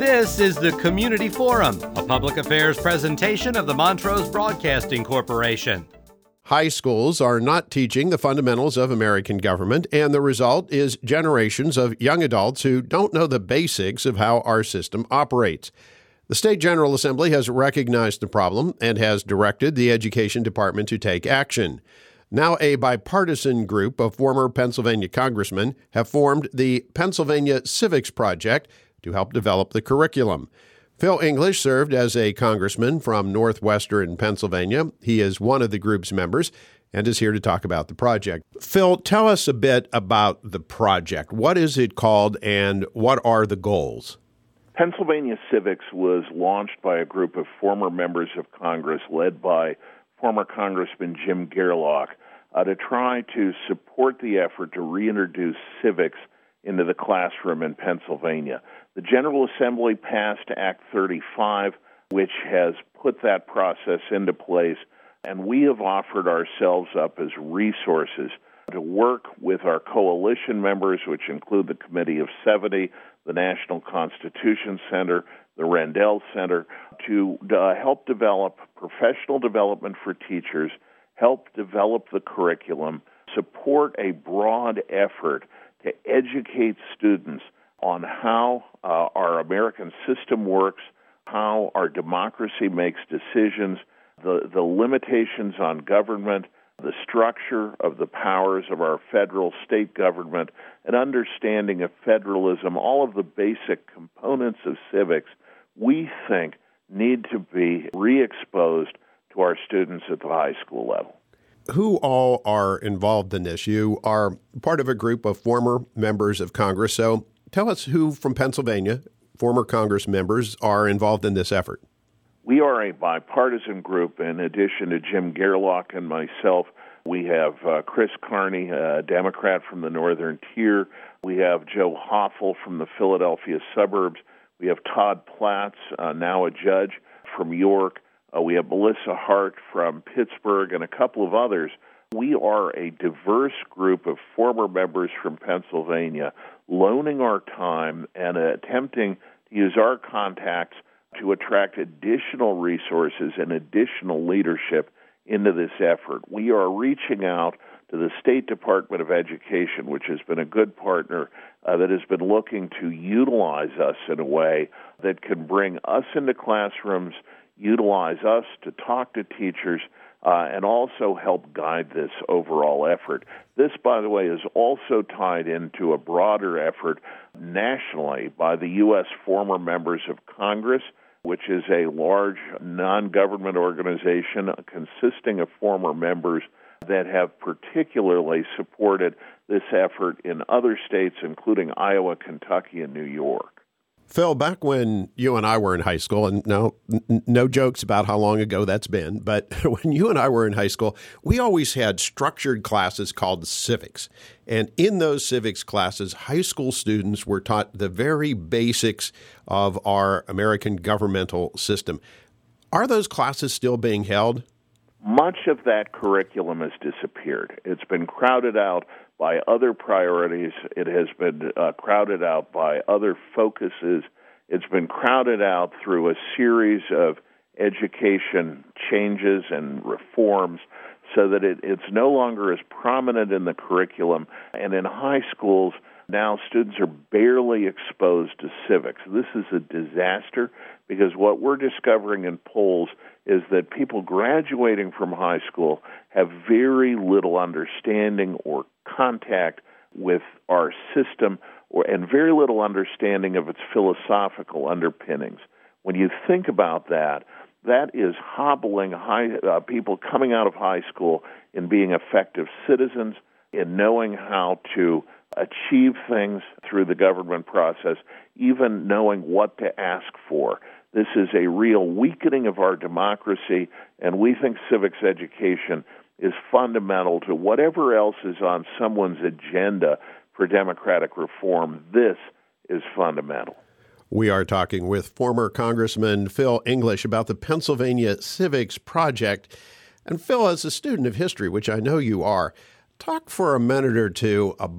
This is the Community Forum, a public affairs presentation of the Montrose Broadcasting Corporation. High schools are not teaching the fundamentals of American government, and the result is generations of young adults who don't know the basics of how our system operates. The State General Assembly has recognized the problem and has directed the Education Department to take action. Now a bipartisan group of former Pennsylvania congressmen have formed the Pennsylvania Civics Project to help develop the curriculum. Phil English served as a congressman from northwestern Pennsylvania. He is one of the group's members and is here to talk about the project. Phil, tell us a bit about the project. What is it called and what are the goals? Pennsylvania Civics was launched by a group of former members of Congress led by former Congressman Jim Gerlach to try to support the effort to reintroduce civics into the classroom in Pennsylvania. The General Assembly passed Act 35, which has put that process into place, and we have offered ourselves up as resources to work with our coalition members, which include the Committee of 70, the National Constitution Center, the Rendell Center, to help develop professional development for teachers, help develop the curriculum, support a broad effort to educate students on how our American system works, how our democracy makes decisions, the limitations on government, the structure of the powers of our federal state government, an understanding of federalism, all of the basic components of civics, we think need to be re-exposed to our students at the high school level. Who all are involved in this? You are part of a group of former members of Congress, so tell us who from Pennsylvania, former Congress members, are involved in this effort. We are a bipartisan group. In addition to Jim Gerlach and myself, we have Chris Carney, a Democrat from the Northern Tier. We have Joe Hoffel from the Philadelphia suburbs. We have Todd Platts, now a judge, from York. We have Melissa Hart from Pittsburgh and a couple of others. We are a diverse group of former members from Pennsylvania loaning our time and attempting to use our contacts to attract additional resources and additional leadership into this effort. We are reaching out to the State Department of Education, which has been a good partner that has been looking to utilize us in a way that can bring us into classrooms, utilize us to talk to teachers, and also help guide this overall effort. This, by the way, is also tied into a broader effort nationally by the U.S. former members of Congress, which is a large non-government organization consisting of former members that have particularly supported this effort in other states, including Iowa, Kentucky, and New York. Phil, back when you and I were in high school, and no jokes about how long ago that's been, but when you and I were in high school, we always had structured classes called civics. And in those civics classes, high school students were taught the very basics of our American governmental system. Are those classes still being held? Much of that curriculum has disappeared. It's been crowded out by other priorities. It has been crowded out by other focuses. It's been crowded out through a series of education changes and reforms so that it's no longer as prominent in the curriculum. And in high schools, now students are barely exposed to civics. This is a disaster because what we're discovering in polls is that people graduating from high school have very little understanding or contact with our system and very little understanding of its philosophical underpinnings. When you think about that, that is hobbling people coming out of high school in being effective citizens, in knowing how to achieve things through the government process, even knowing what to ask for. This is a real weakening of our democracy, and we think civics education is fundamental to whatever else is on someone's agenda for democratic reform. This is fundamental. We are talking with former Congressman Phil English about the Pennsylvania Civics Project. And Phil, as a student of history, which I know you are, talk for a minute or two about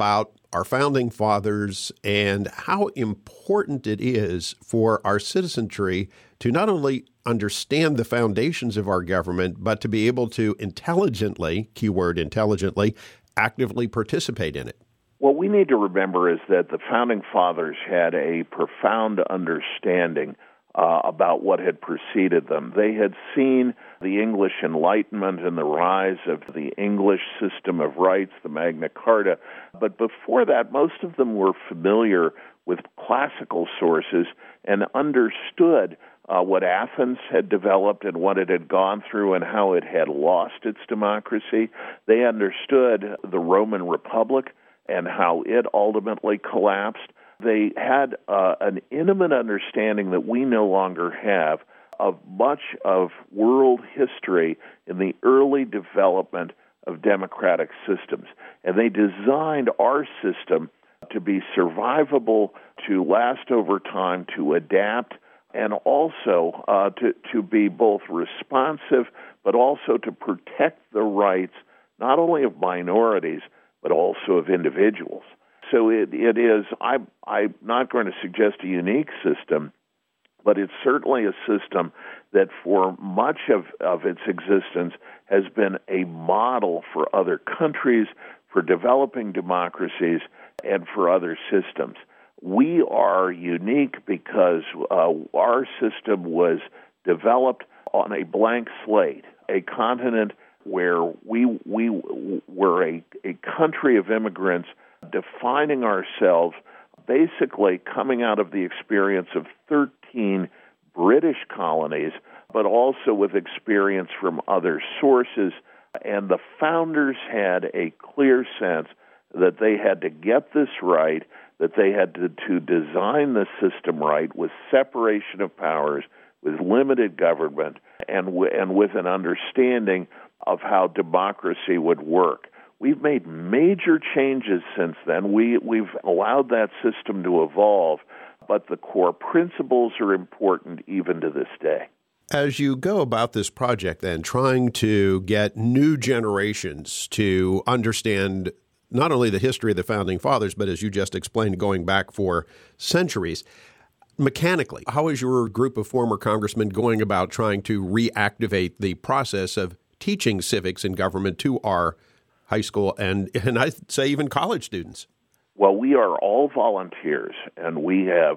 our founding fathers and how important it is for our citizenry to not only understand the foundations of our government, but to be able to intelligently, keyword intelligently, actively participate in it. What we need to remember is that the founding fathers had a profound understanding about what had preceded them. They had seen the English Enlightenment and the rise of the English system of rights, the Magna Carta. But before that, most of them were familiar with classical sources and understood what Athens had developed and what it had gone through and how it had lost its democracy. They understood the Roman Republic and how it ultimately collapsed. They had an intimate understanding that we no longer have of much of world history in the early development of democratic systems. And they designed our system to be survivable, to last over time, to adapt, and also to be both responsive, but also to protect the rights not only of minorities, but also of individuals. So it is, I'm not going to suggest a unique system, but it's certainly a system that for much of its existence has been a model for other countries, for developing democracies, and for other systems. We are unique because our system was developed on a blank slate, a continent where we were a country of immigrants defining ourselves, basically coming out of the experience of 13 British colonies, but also with experience from other sources. And the founders had a clear sense that they had to get this right, that they had to design the system right with separation of powers, with limited government, and with an understanding of how democracy would work. We've made major changes since then. We've allowed that system to evolve, but the core principles are important even to this day. As you go about this project then, trying to get new generations to understand not only the history of the Founding Fathers, but as you just explained, going back for centuries, mechanically, how is your group of former congressmen going about trying to reactivate the process of teaching civics and government to our high school and I'd say even college students? Well, we are all volunteers, and we have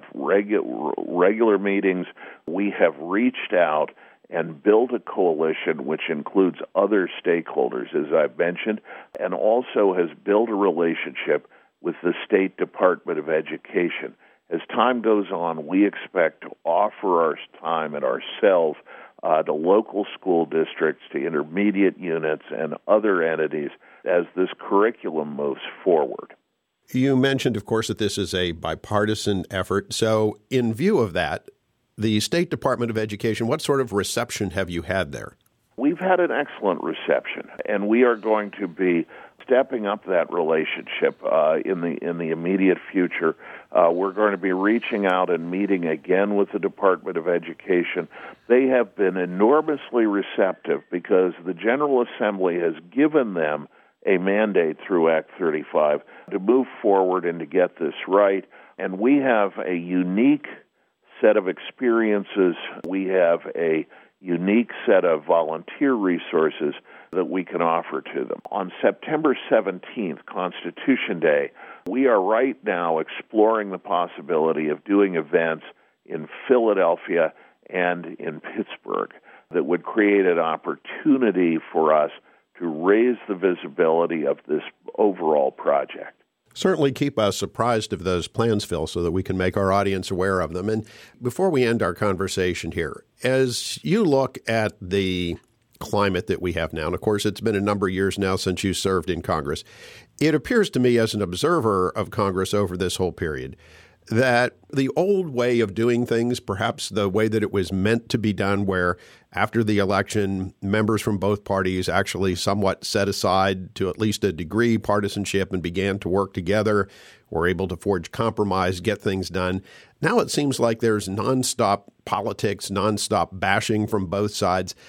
regular meetings. We have reached out and built a coalition which includes other stakeholders, as I've mentioned, and also has built a relationship with the State Department of Education. As time goes on, we expect to offer our time and ourselves to local school districts, to intermediate units, and other entities as this curriculum moves forward. You mentioned, of course, that this is a bipartisan effort. So in view of that, the State Department of Education, what sort of reception have you had there? We've had an excellent reception, and we are going to be stepping up that relationship in the immediate future. We're going to be reaching out and meeting again with the Department of Education. They have been enormously receptive because the General Assembly has given them a mandate through Act 35 to move forward and to get this right. And we have a unique set of experiences. We have a unique set of volunteer resources that we can offer to them. On September 17th, Constitution Day, we are right now exploring the possibility of doing events in Philadelphia and in Pittsburgh that would create an opportunity for us to raise the visibility of this overall project. Certainly keep us apprised of those plans, Phil, so that we can make our audience aware of them. And before we end our conversation here, as you look at the climate that we have now, and of course it's been a number of years now since you served in Congress, it appears to me as an observer of Congress over this whole period that the old way of doing things, perhaps the way that it was meant to be done, where after the election, members from both parties actually somewhat set aside to at least a degree partisanship and began to work together, were able to forge compromise, get things done. Now it seems like there's nonstop politics, nonstop bashing from both sides.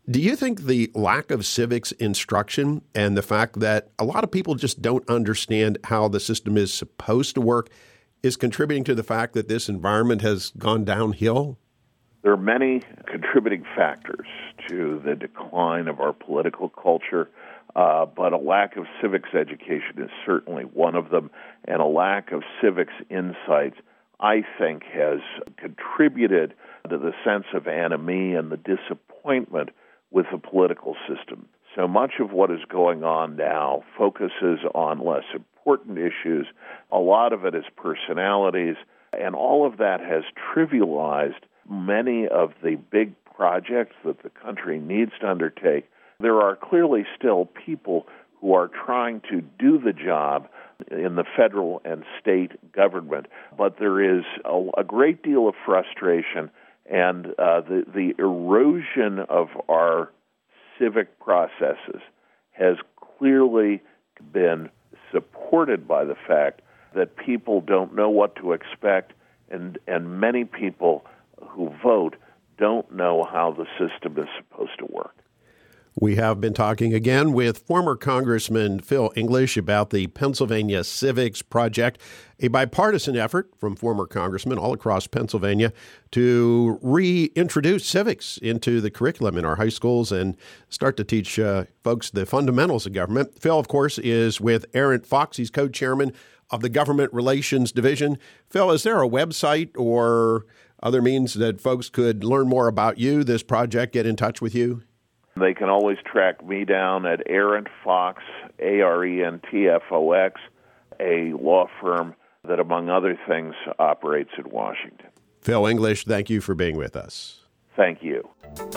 Do you think the lack of civics instruction and the fact that a lot of people just don't understand how the system is supposed to work is contributing to the fact that this environment has gone downhill? There are many contributing factors to the decline of our political culture, but a lack of civics education is certainly one of them, and a lack of civics insights, I think, has contributed to the sense of anomie and the disappointment with the political system. So much of what is going on now focuses on less important issues. A lot of it is personalities, and all of that has trivialized many of the big projects that the country needs to undertake. There are clearly still people who are trying to do the job in the federal and state government, but there is a great deal of frustration, and the erosion of our civic processes has clearly been supported by the fact that people don't know what to expect, and many people who vote don't know how the system is supposed to work. We have been talking again with former Congressman Phil English about the Pennsylvania Civics Project, a bipartisan effort from former congressmen all across Pennsylvania to reintroduce civics into the curriculum in our high schools and start to teach folks the fundamentals of government. Phil, of course, is with Arent Fox. He's co-chairman of the Government Relations Division. Phil, is there a website or other means that folks could learn more about you, this project, get in touch with you? They can always track me down at Arent Fox, ARENTFOX, a law firm that, among other things, operates in Washington. Phil English, thank you for being with us. Thank you.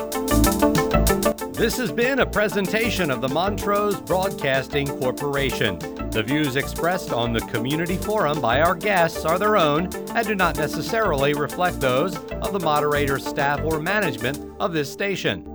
This has been a presentation of the Montrose Broadcasting Corporation. The views expressed on the community forum by our guests are their own and do not necessarily reflect those of the moderator, staff, or management of this station.